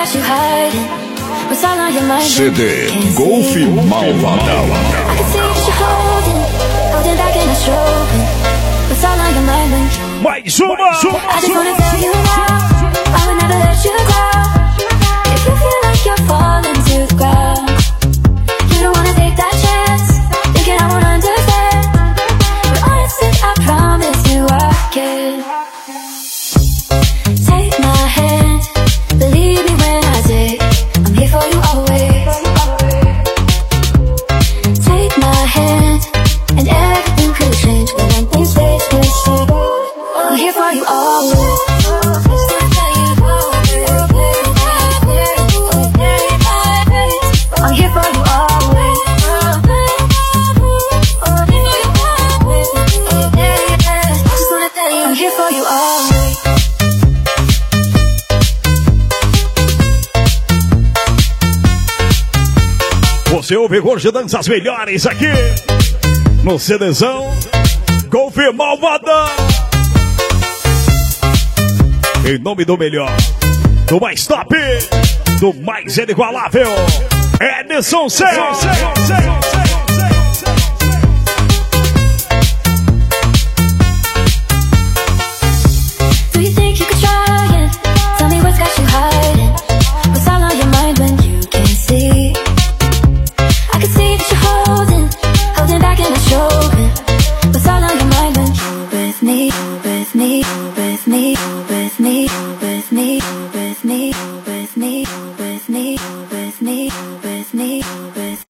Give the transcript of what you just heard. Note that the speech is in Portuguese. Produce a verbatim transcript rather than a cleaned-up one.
C D Golf Malvadão. Mais uma! Você ouve hoje danças melhores aqui no CDzão Golf Malvadão. Em nome do melhor, do mais top, do mais inigualável, Edson Céu.